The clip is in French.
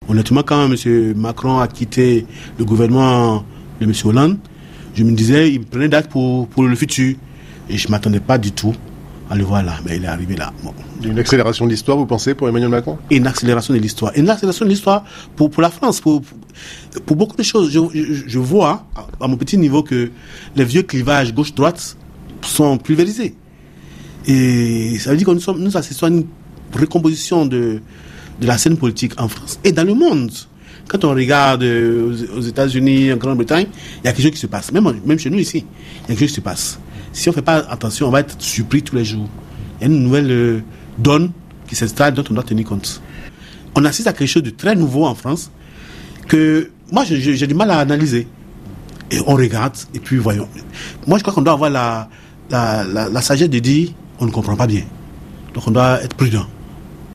Honnêtement, quand M. Macron a quitté le gouvernement de M. Hollande, je me disais, il prenait date pour le futur. Et je ne m'attendais pas du tout à le voir là. Mais il est arrivé là. Bon. Une accélération de l'histoire, vous pensez, pour Emmanuel Macron ? Une accélération de l'histoire. Une accélération de l'histoire pour la France, pour beaucoup de choses. Je vois, à mon petit niveau, que les vieux clivages gauche-droite sont pulvérisés. Et ça veut dire que nous assistons à une recomposition de la scène politique en France et dans le monde. Quand on regarde aux États-Unis, en Grande-Bretagne, il y a quelque chose qui se passe. Même chez nous ici, il y a quelque chose qui se passe. Si on ne fait pas attention, on va être surpris tous les jours. Il y a une nouvelle donne qui s'installe dont on doit tenir compte. On assiste à quelque chose de très nouveau en France que moi j'ai du mal à analyser. Et on regarde et puis voyons. Moi je crois qu'on doit avoir la sagesse de dire on ne comprend pas bien. Donc on doit être prudent.